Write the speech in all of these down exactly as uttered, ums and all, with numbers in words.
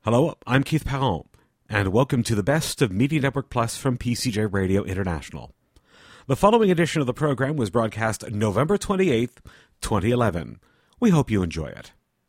Hello, I'm Keith Perron, and welcome to the best of Media Network Plus from P C J Radio International. The following edition of the program was broadcast November twenty-eighth, twenty eleven. We hope you enjoy it.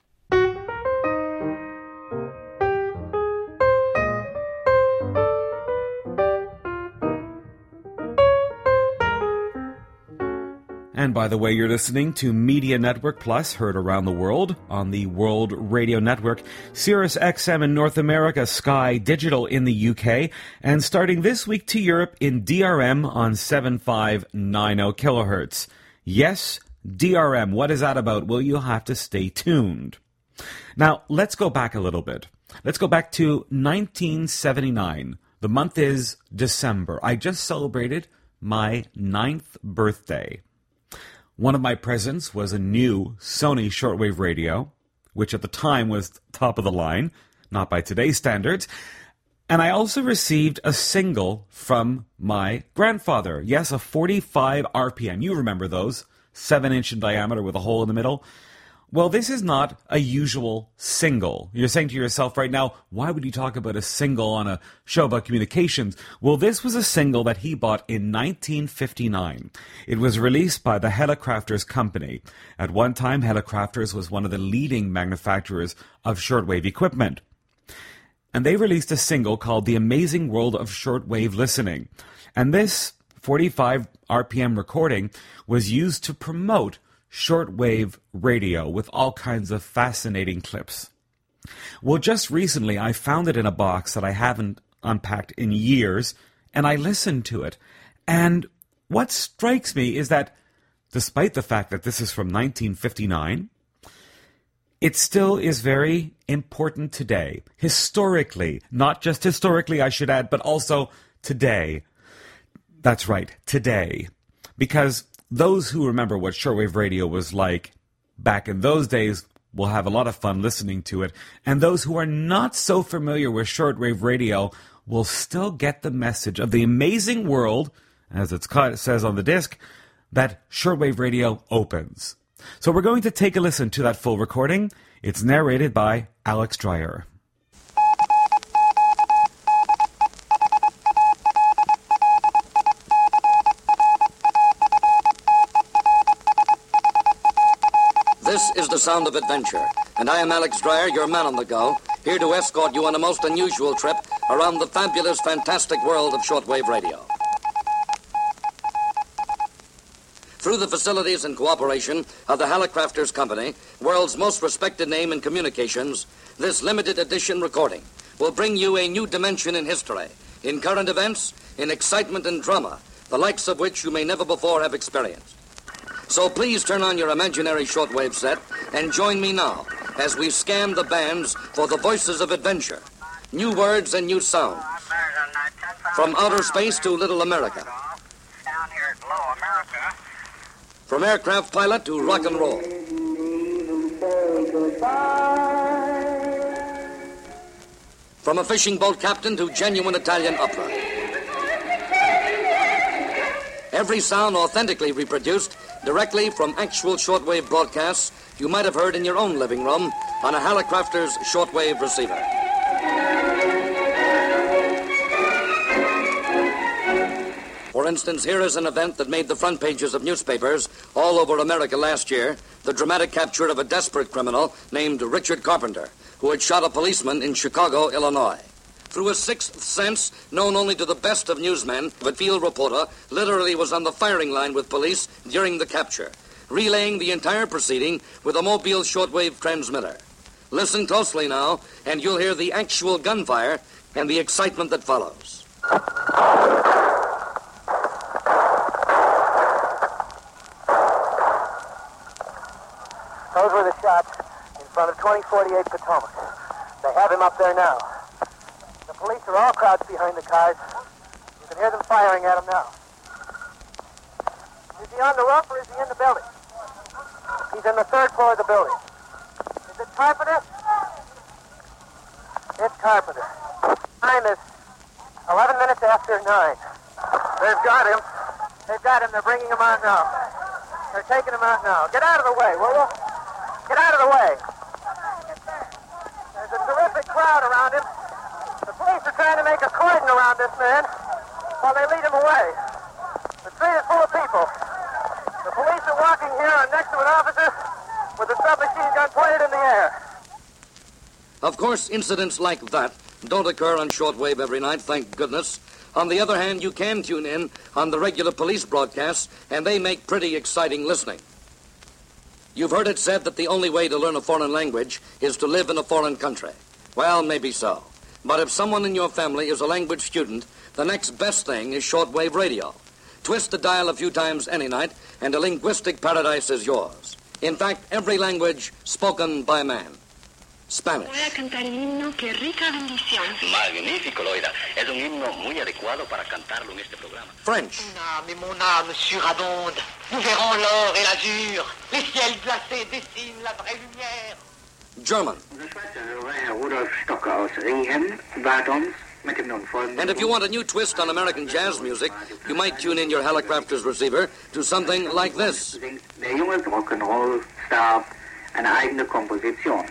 And by the way, you're listening to Media Network Plus, heard around the world on the World Radio Network, Sirius X M in North America, Sky Digital in the U K, and starting this week to Europe in D R M on seven five nine zero kilohertz. Yes, D R M. What is that about? Well, you'll have to stay tuned. Now, let's go back a little bit. Let's go back to nineteen seventy-nine. The month is December. I just celebrated my ninth birthday. One of my presents was a new Sony shortwave radio, which at the time was top of the line, not by today's standards. And I also received a single from my grandfather. Yes, a forty-five R P M. You remember those, seven inch in diameter with a hole in the middle. Well, this is not a usual single. You're saying to yourself right now, why would you talk about a single on a show about communications? Well, this was a single that he bought in nineteen fifty-nine. It was released by the Helicrafters Company. At one time, Helicrafters was one of the leading manufacturers of shortwave equipment. And they released a single called The Amazing World of Shortwave Listening. And this forty-five R P M recording was used to promote shortwave radio with all kinds of fascinating clips. Well, just recently I found it in a box that I haven't unpacked in years, and I listened to it. And what strikes me is that despite the fact that this is from nineteen fifty-nine, it still is very important today. Historically, not just historically, I should add, but also today. That's right, today. Because those who remember what shortwave radio was like back in those days will have a lot of fun listening to it. And those who are not so familiar with shortwave radio will still get the message of the amazing world, as it says on the disc, that shortwave radio opens. So we're going to take a listen to that full recording. It's narrated by Alex Dreyer. This is the sound of adventure, and I am Alex Dreyer, your man on the go, here to escort you on a most unusual trip around the fabulous, fantastic world of shortwave radio. Through the facilities and cooperation of the Helicrafters Company, world's most respected name in communications, this limited edition recording will bring you a new dimension in history, in current events, in excitement and drama, the likes of which you may never before have experienced. So please turn on your imaginary shortwave set and join me now as we scan the bands for the voices of adventure, new words and new sounds. From outer space to Little America. Down here at Low America. From aircraft pilot to rock and roll. From a fishing boat captain to genuine Italian opera. Every sound authentically reproduced directly from actual shortwave broadcasts you might have heard in your own living room on a Helicrafters shortwave receiver. For instance, here is an event that made the front pages of newspapers all over America last year, the dramatic capture of a desperate criminal named Richard Carpenter, who had shot a policeman in Chicago, Illinois. Through a sixth sense, known only to the best of newsmen, the field reporter literally was on the firing line with police during the capture, relaying the entire proceeding with a mobile shortwave transmitter. Listen closely now, and you'll hear the actual gunfire and the excitement that follows. Those were the shots in front of twenty forty-eight Potomac. They have him up there now. The police are all crouched behind the cars. You can hear them firing at him now. Is he on the roof or is he in the building? He's in the third floor of the building. Is it Carpenter? It's Carpenter. Time is eleven minutes after nine. They've got him. They've got him. They're bringing him out now. They're taking him out now. Get out of the way, will you? Get out of the way. There's a terrific crowd around policeman while they lead him away. The street is full of people. The police are walking here and next to an officer with a submachine gun pointed in the air. Of course, incidents like that don't occur on shortwave every night, thank goodness. On the other hand, you can tune in on the regular police broadcasts, and they make pretty exciting listening. You've heard it said that the only way to learn a foreign language is to live in a foreign country. Well, maybe so. But if someone in your family is a language student, the next best thing is shortwave radio. Twist the dial a few times any night, and a linguistic paradise is yours. In fact, every language spoken by man. Spanish. Voy a cantar el himno que rica bendición. Magnífico, Loida. Es un himno muy adecuado para cantarlo en este programa. French. Mon âme et mon âme surabondent. Nous verrons l'or et l'azur. Les ciels glacés dessinent la vraie lumière. German. And if you want a new twist on American jazz music, you might tune in your Helicrafters receiver to something like this. Der junge Rock'n'Roll-Star eine eigene Komposition.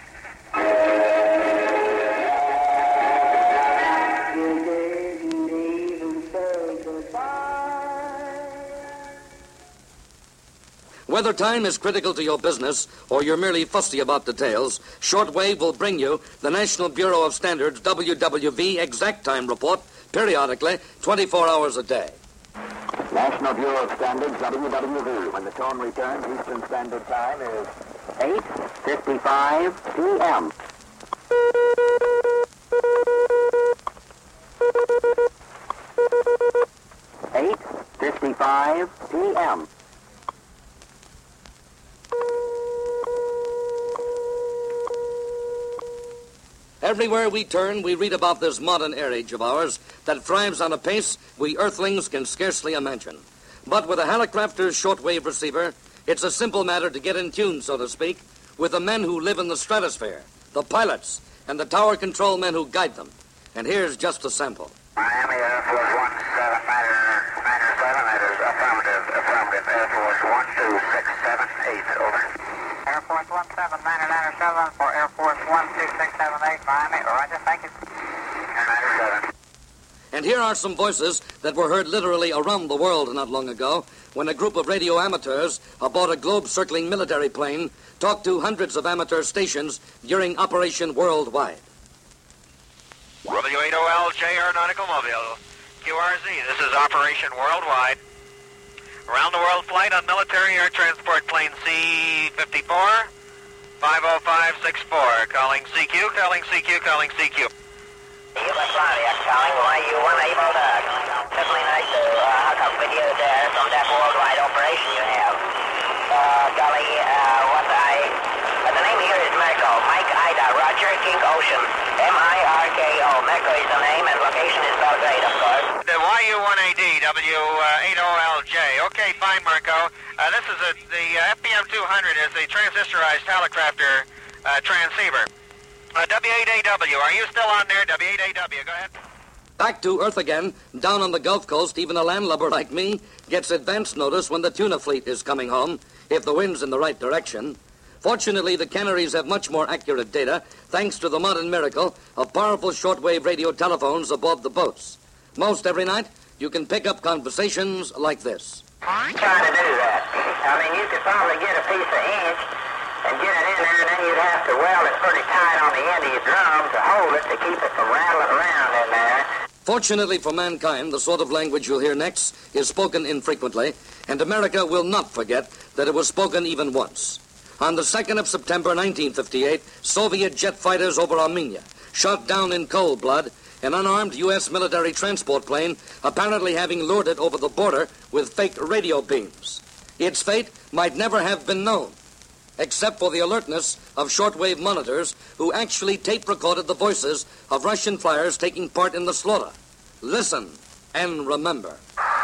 Whether time is critical to your business or you're merely fussy about details, Shortwave will bring you the National Bureau of Standards W W V Exact Time Report periodically, twenty-four hours a day. National Bureau of Standards W W V. When the tone returns, Eastern Standard Time is eight fifty-five P M eight fifty-five P M Everywhere we turn, we read about this modern air age of ours that thrives on a pace we earthlings can scarcely imagine. But with a Helicrafters shortwave receiver, it's a simple matter to get in tune, so to speak, with the men who live in the stratosphere, the pilots, and the tower control men who guide them. And here's just a sample. Miami Air Force One seven niner seven, that is affirmative, affirmative. Air Force One two six seven eight, over. Air Force One seven niner niner seven for Air Force One two six seven eight, Miami. Roger, thank you. Air niner seven. And here are some voices that were heard literally around the world not long ago when a group of radio amateurs aboard a globe-circling military plane talked to hundreds of amateur stations during Operation Worldwide. W eight O L J Aeronautical Mobile, Q R Z, this is Operation Worldwide. Around the world flight on military air transport plane C fifty-four, five oh five six four, calling C Q, calling C Q, calling C Q. Yugoslavia calling Y U one able to definitely nice to uh, hook up with you there from that worldwide operation you have. Uh, golly, uh, what I, uh, the name here is Merco, Mike Ida, Roger, King Ocean, M I R K O, Merco is the name and location is Belgrade, of course. The Y U one A D, W eight O L J, okay, fine, Merco. Uh, this is a, the uh, F P M two hundred is the transistorized Helicrafter uh, transceiver. Uh, W eight A W, are you still on there? W eight A W, go ahead. Back to Earth again. Down on the Gulf Coast, even a landlubber like me gets advance notice when the tuna fleet is coming home, if the wind's in the right direction. Fortunately, the Canaries have much more accurate data, thanks to the modern miracle of powerful shortwave radio telephones aboard the boats. Most every night, you can pick up conversations like this. Trying to do that. I mean, you could probably get a piece of inch and get it in there, and then you'd have to weld it pretty tight on the end of your drum to hold it to keep it from rattling around in there. Fortunately for mankind, the sort of language you'll hear next is spoken infrequently, and America will not forget that it was spoken even once. On the second of September nineteen fifty-eight, Soviet jet fighters over Armenia shot down in cold blood an unarmed U S military transport plane, apparently having lured it over the border with fake radio beams. Its fate might never have been known, except for the alertness of shortwave monitors who actually tape-recorded the voices of Russian flyers taking part in the slaughter. Listen and remember.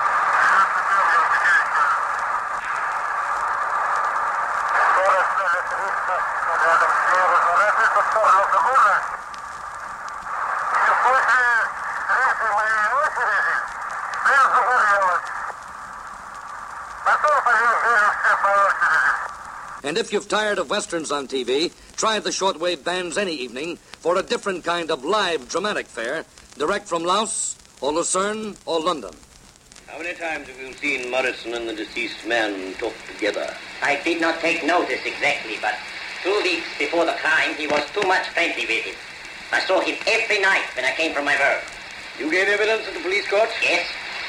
And if you've tired of westerns on T V, try the shortwave bands any evening for a different kind of live dramatic fare, direct from Laos or Lucerne, or London. How many times have you seen Morrison and the deceased man talk together? I did not take notice exactly, but two weeks before the crime, he was too much friendly with him. I saw him every night when I came from my work. You gave evidence at the police court? Yes.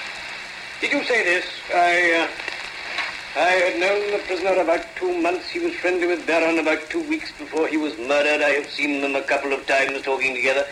Did you say this? I, uh, I had known the prisoner about two months. He was friendly with Baron about two weeks before he was murdered. I have seen them a couple of times talking together.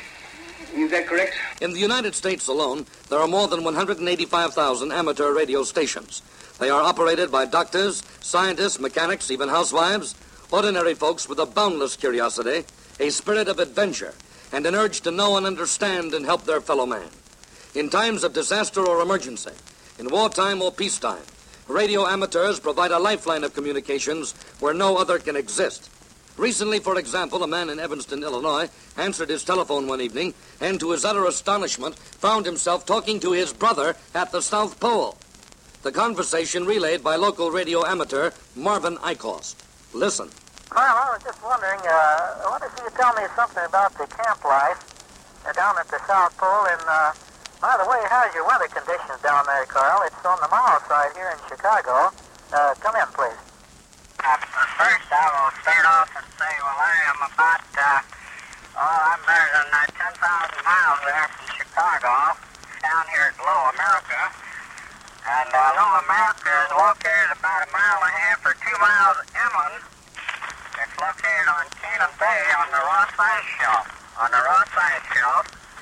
Is that correct? In the United States alone, there are more than one hundred eighty-five thousand amateur radio stations. They are operated by doctors, scientists, mechanics, even housewives, ordinary folks with a boundless curiosity, a spirit of adventure, and an urge to know and understand and help their fellow man. In times of disaster or emergency, in wartime or peacetime, radio amateurs provide a lifeline of communications where no other can exist. Recently, for example, a man in Evanston, Illinois, answered his telephone one evening and, to his utter astonishment, found himself talking to his brother at the South Pole. The conversation relayed by local radio amateur Marvin Eichhorst. Listen. Carl, I was just wondering, uh, I wonder if you could tell me something about the camp life uh, down at the South Pole. And, uh, by the way, how's your weather conditions down there, Carl? It's on the mild side here in Chicago. Uh, come in, please. Uh, first, I will start off and say, well, I am about, uh, oh, I'm better than uh, ten thousand miles there from Chicago, down here at Low America. And uh, Low America is located about a mile and a half or two miles inland. It's located on Cannon Bay on the Ross Ice Shelf, on the Ross Ice Shelf.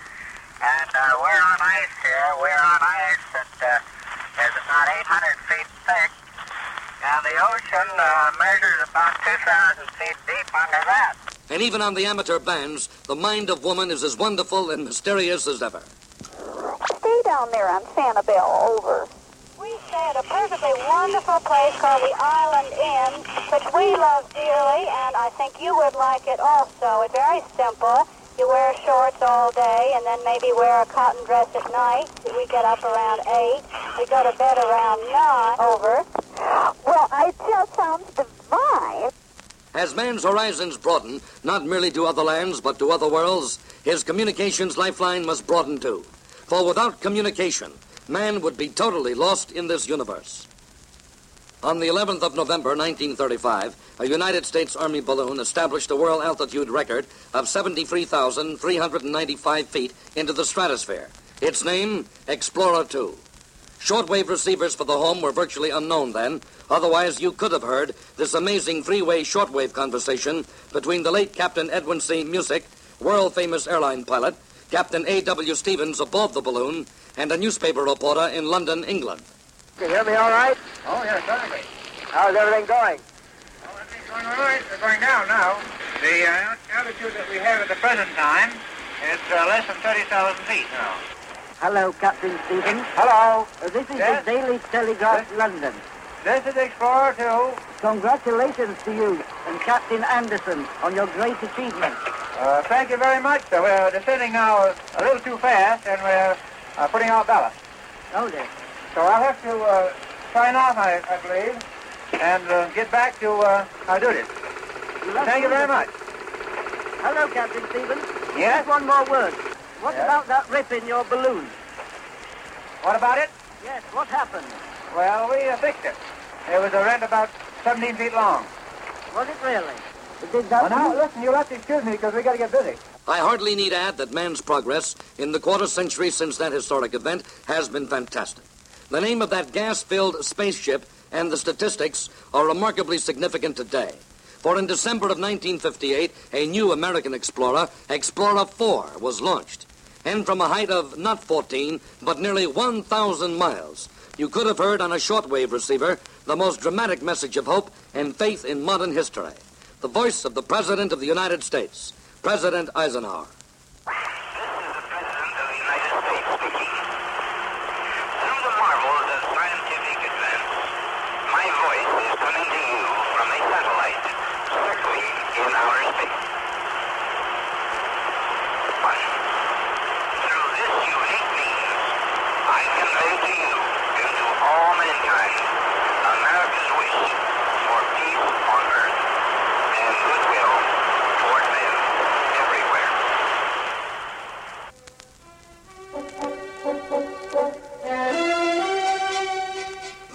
And uh, we're on ice here. We're on ice that uh, is about eight hundred feet thick. And the ocean uh, measures about two thousand feet deep under that. And even on the amateur bands, the mind of woman is as wonderful and mysterious as ever. Stay down there on Sanibel, over. We stay at a perfectly wonderful place called the Island Inn, which we love dearly, and I think you would like it also. It's very simple. You wear shorts all day and then maybe wear a cotton dress at night. We get up around eight. We go to bed around nine. Over. Well, it just sounds divine. As man's horizons broaden, not merely to other lands, but to other worlds, his communications lifeline must broaden too. For without communication, man would be totally lost in this universe. On the eleventh of November, nineteen thirty-five, a United States Army balloon established a world altitude record of seventy-three thousand three hundred ninety-five feet into the stratosphere. Its name, Explorer two. Shortwave receivers for the home were virtually unknown then. Otherwise, you could have heard this amazing three-way shortwave conversation between the late Captain Edwin C. Musick, world-famous airline pilot, Captain A W Stevens aboard the balloon, and a newspaper reporter in London, England. Can you hear me all right? Oh, yes, certainly. How's everything going? Well, everything's going all right. We're going down now. The uh, altitude that we have at the present time is uh, less than thirty thousand feet now. Hello, Captain Stevens. Hello. Uh, this is Yes? the Daily Telegraph, Yes? London. This is Explorer two. Congratulations to you and Captain Anderson on your great achievement. Uh, thank you very much, sir. We're descending now a little too fast, and we're uh, putting out ballast. Oh, dear. So I'll have to uh, sign off, I, I believe, and uh, get back to uh, our duties. Thank you very much. Hello, Captain Stevens. Yes? Just one more word. What Yes? about that rip in your balloon? What about it? Yes, what happened? Well, we uh, fixed it. It was a rent about seventeen feet long. Was it really? Did that Well, now, listen, you'll have to excuse me because we got to get busy. I hardly need add that man's progress in the quarter century since that historic event has been fantastic. The name of that gas-filled spaceship and the statistics are remarkably significant today. For in December of nineteen fifty-eight, a new American explorer, Explorer four, was launched. And from a height of not fourteen, but nearly one thousand miles, you could have heard on a shortwave receiver the most dramatic message of hope and faith in modern history. The voice of the President of the United States, President Eisenhower.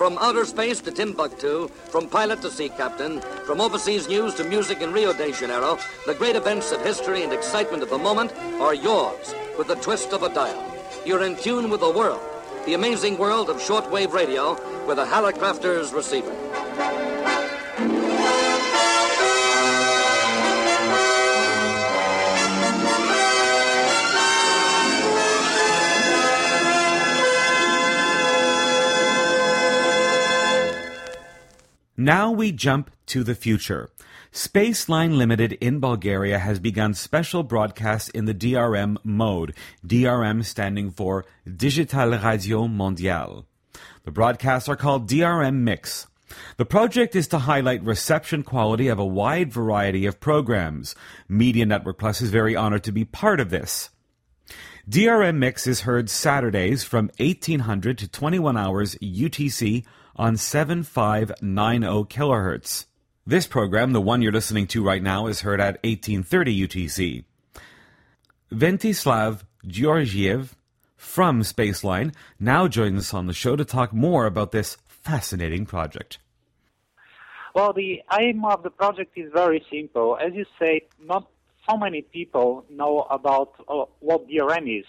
From outer space to Timbuktu, from pilot to sea captain, from overseas news to music in Rio de Janeiro, the great events of history and excitement of the moment are yours with the twist of a dial. You're in tune with the world, the amazing world of shortwave radio with a Hallicrafters receiver. Now we jump to the future. Spaceline Limited in Bulgaria has begun special broadcasts in the D R M mode, D R M standing for Digital Radio Mondiale. The broadcasts are called D R M Mix. The project is to highlight reception quality of a wide variety of programs. Media Network Plus is very honored to be part of this. D R M Mix is heard Saturdays from eighteen hundred to twenty-one hours U T C on seven five nine zero kilohertz. This program, the one you're listening to right now, is heard at eighteen thirty U T C. Ventislav Georgiev from Spaceline now joins us on the show to talk more about this fascinating project. Well, the aim of the project is very simple. As you say, not so many people know about uh, what D R M is.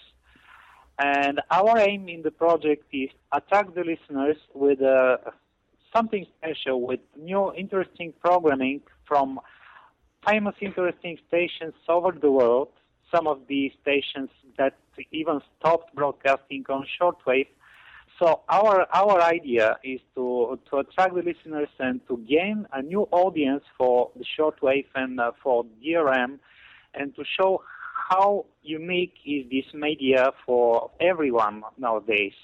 And our aim in the project is to attract the listeners with uh, something special, with new interesting programming from famous interesting stations over the world, some of the stations that even stopped broadcasting on shortwave. So our our idea is to, to attract the listeners and to gain a new audience for the shortwave and uh, for D R M, and to show how unique is this media for everyone nowadays.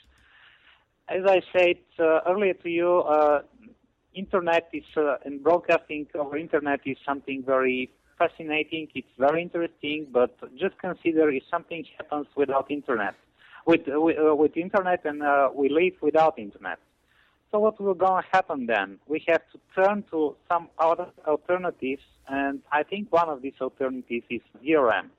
As I said uh, earlier to you, uh, internet is uh, and broadcasting over internet is something very fascinating. It's very interesting, but just consider if something happens without internet, with with, uh, with internet, and uh, we live without internet. So what will going to happen then? We have to turn to some other alternatives, and I think one of these alternatives is D R M.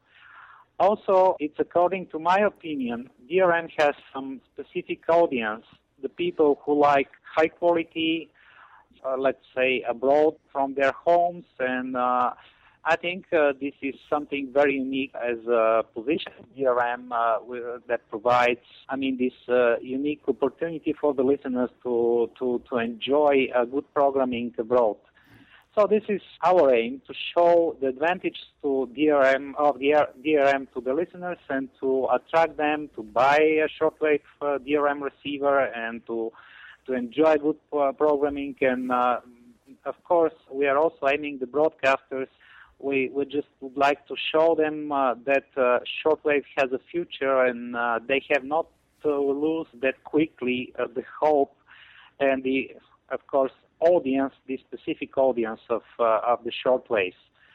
Also, it's according to my opinion, D R M has some specific audience, the people who like high quality, uh, let's say, abroad from their homes, and uh, I think uh, this is something very unique as a position of D R M uh, that provides, I mean, this uh, unique opportunity for the listeners to, to, to enjoy uh, good programming abroad. So this is our aim, to show the advantage to D R M of the D R M to the listeners, and to attract them to buy a shortwave uh, D R M receiver and to to enjoy good uh, programming. And uh, of course, we are also aiming the broadcasters. We we just would like to show them uh, that uh, shortwave has a future, and uh, they have not to lose that quickly uh, the hope and the, of course, audience, the specific audience of uh, of the shortwave.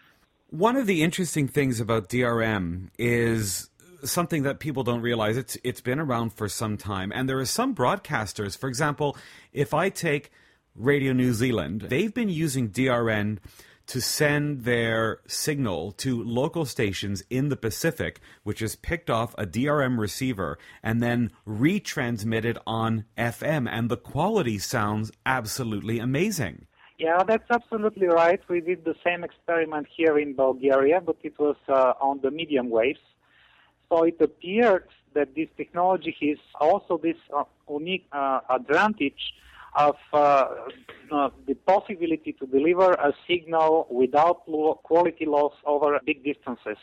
One of the interesting things about D R M is something that people don't realize. It's it's been around for some time, and there are some broadcasters. For example, if I take Radio New Zealand, they've been using D R M to send their signal to local stations in the Pacific, which is picked off a D R M receiver and then retransmitted on F M, and the quality sounds absolutely amazing. Yeah, that's absolutely right. We did the same experiment here in Bulgaria, but it was uh, on the medium waves. So it appeared that this technology is also this uh, unique uh, advantage of uh, uh, the possibility to deliver a signal without lo- quality loss over big distances.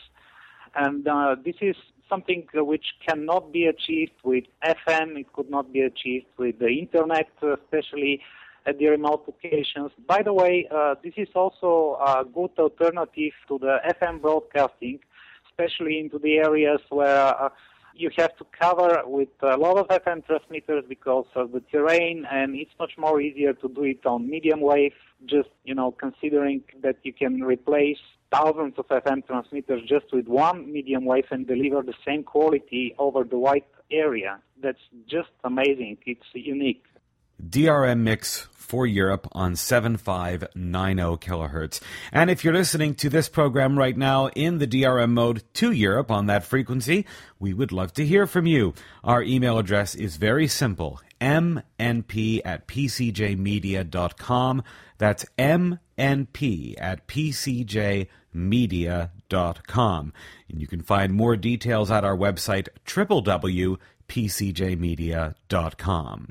And uh, this is something which cannot be achieved with F M. It could not be achieved with the internet, especially at the remote locations. By the way, uh, this is also a good alternative to the F M broadcasting, especially into the areas where uh, you have to cover with a lot of F M transmitters because of the terrain, and it's much more easier to do it on medium wave, just, you know, considering that you can replace thousands of F M transmitters just with one medium wave and deliver the same quality over the wide area. That's just amazing. It's unique. D R M mix for Europe on seven five nine zero kilohertz. And if you're listening to this program right now in the D R M mode to Europe on that frequency, we would love to hear from you. Our email address is very simple, m n p at p c j media dot com. That's m n p at p c j media dot com. And you can find more details at our website, w w w dot p c j media dot com.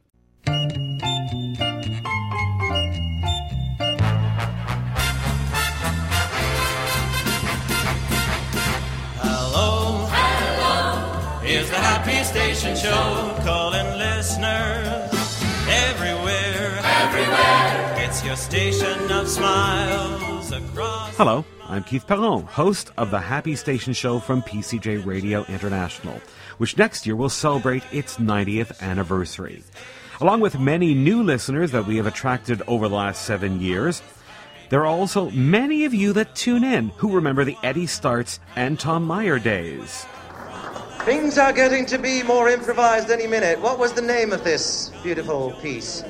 Is the Happy Station Show, calling listeners everywhere, everywhere. It's your station of smiles across. Hello, I'm Keith Perron, host of the Happy Station Show from P C J Radio International, which next year will celebrate its ninetieth anniversary. Along with many new listeners that we have attracted over the last seven years, there are also many of you that tune in who remember the Eddie Starts and Tom Meyer days. Things are getting to be more improvised any minute. What was the name of this beautiful piece?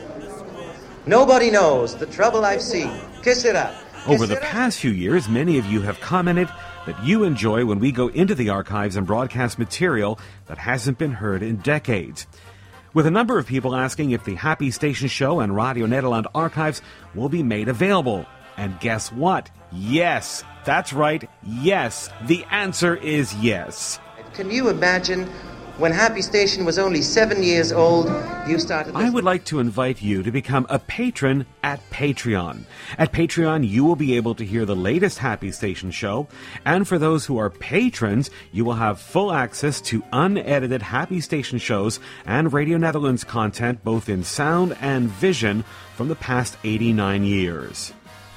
Nobody knows. The Trouble I've Seen. Kiss It Up. Kiss Over the it past few years, many of you have commented that you enjoy when we go into the archives and broadcast material that hasn't been heard in decades. With a number of people asking if the Happy Station Show and Radio Nederland archives will be made available. And guess what? Yes. That's right. Yes. The answer is yes. Can you imagine when Happy Station was only seven years old, you started listening? I would like to invite you to become a patron at Patreon. At Patreon, you will be able to hear the latest Happy Station show, and for those who are patrons, you will have full access to unedited Happy Station shows and Radio Netherlands content, both in sound and vision, from the past eighty-nine years.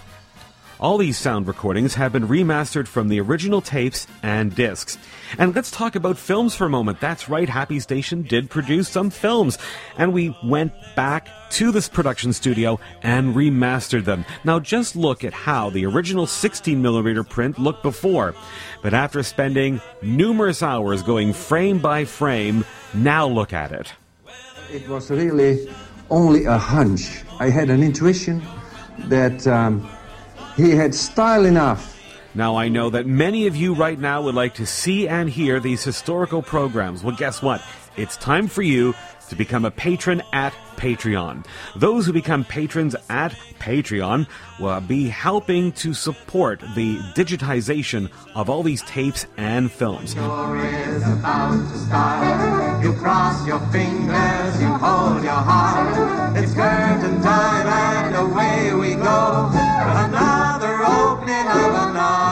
All these sound recordings have been remastered from the original tapes and discs. And let's talk about films for a moment. That's right, Happy Station did produce some films. And we went back to this production studio and remastered them. Now just look at how the original sixteen millimeter print looked before. But after spending numerous hours going frame by frame, now look at it. It was really only a hunch. I had an intuition that um, he had style enough. Now, I know that many of you right now would like to see and hear these historical programs. Well, guess what? It's time for you to become a patron at Patreon. Those who become patrons at Patreon will be helping to support the digitization of all these tapes and films. Story is about to start. You cross your fingers, you hold your heart. It's curtain time and away we go. Another opening of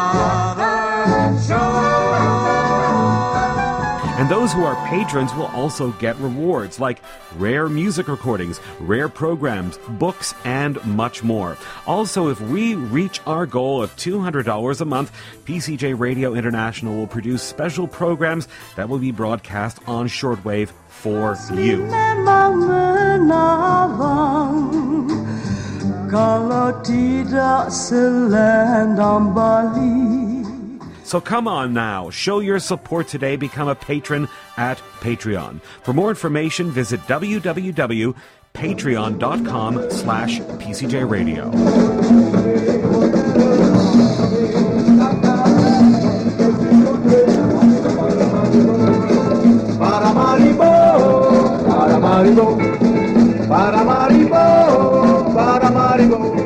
another show. And those who are patrons will also get rewards like rare music recordings, rare programs, books, and much more. Also, if we reach our goal of two hundred dollars a month, P C J Radio International will produce special programs that will be broadcast on shortwave for you. So come on now, show your support today, become a patron at Patreon. For more information, visit w w w dot patreon dot com slash P C J Radio. Paramaribo, Paramaribo, Paramaribo, Paramaribo.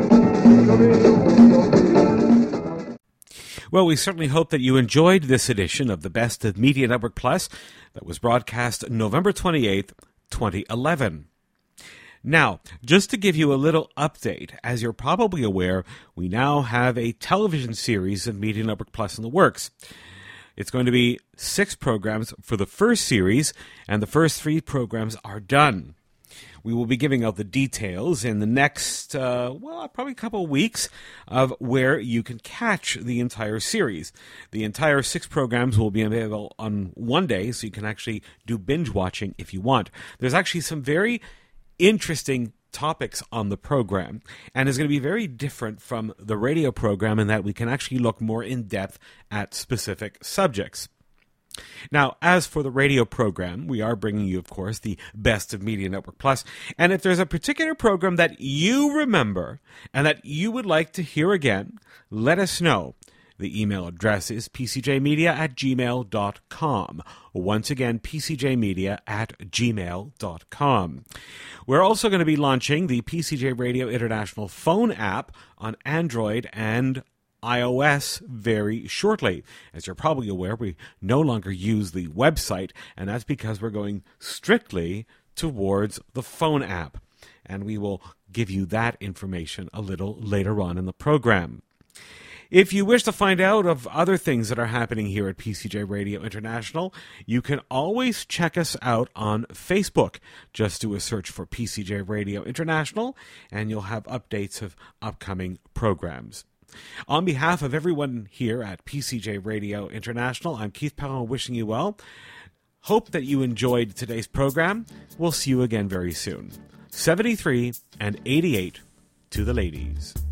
Well, we certainly hope that you enjoyed this edition of the Best of Media Network Plus that was broadcast November twenty-eighth, twenty eleven. Now, just to give you a little update, as you're probably aware, we now have a television series of Media Network Plus in the works. It's going to be six programs for the first series, and the first three programs are done. We will be giving out the details in the next, uh, well, probably a couple of weeks of where you can catch the entire series. The entire six programs will be available on one day, so you can actually do binge watching if you want. There's actually some very interesting topics on the program, and is going to be very different from the radio program in that we can actually look more in depth at specific subjects. Now, as for the radio program, we are bringing you, of course, the best of Media Network Plus. And if there's a particular program that you remember and that you would like to hear again, let us know. The email address is p c j media at gmail dot com. Once again, p c j media at gmail dot com. We're also going to be launching the P C J Radio International phone app on Android and iOS very shortly. As you're probably aware, we no longer use the website, and that's because we're going strictly towards the phone app. And we will give you that information a little later on in the program. If you wish to find out of other things that are happening here at P C J Radio International, you can always check us out on Facebook. Just do a search for P C J Radio International, and you'll have updates of upcoming programs. On behalf of everyone here at P C J Radio International, I'm Keith Powell wishing you well. Hope that you enjoyed today's program. We'll see you again very soon. seventy-three and eighty-eight to the ladies.